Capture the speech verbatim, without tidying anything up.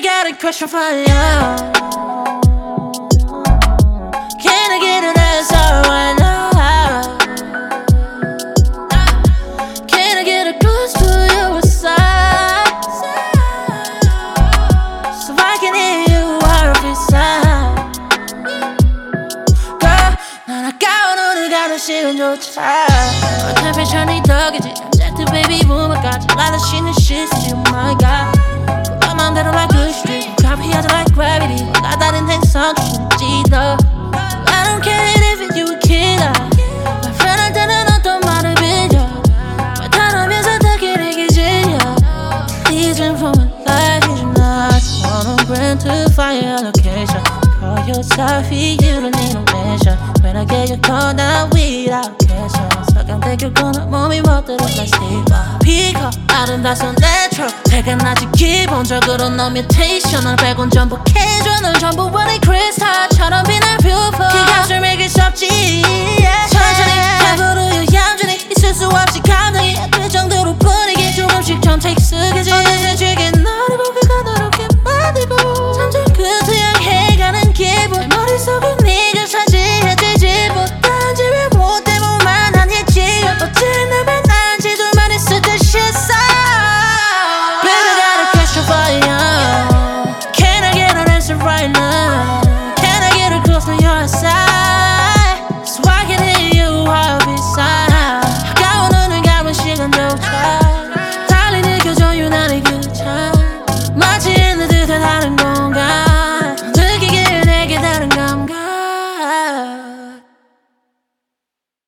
got a question for you. Can I get an answer right now? Can I get a close to your side, so I can hear you every inside? Girl, 난 아까운 우리가 시간 조차 어차피 천이 덕이지 언제든 baby boom까지 날아시는 시스템 oh my god 그만 맘대로 like good street copy하자 like gravity 나 다른 행성 주시는지 너 I don't care if you a killer My friend 할 때는 어떤 말을 빌려 말타라면서 듣기 되게 질려 Please run for my life You do not wanna run to fire location Call yourself you don't need no mission When I get your call now without question 석양대교 거는 몸이 멋대로 like Steve 피커 아름다운 내추럴 태가 나지 기본적으로 너 뮤테이션 널 빼곤 전부 캐주얼 넌 전부 원해 크리스탈처럼 빛날 뷰포 기가 줄 매길 수 없지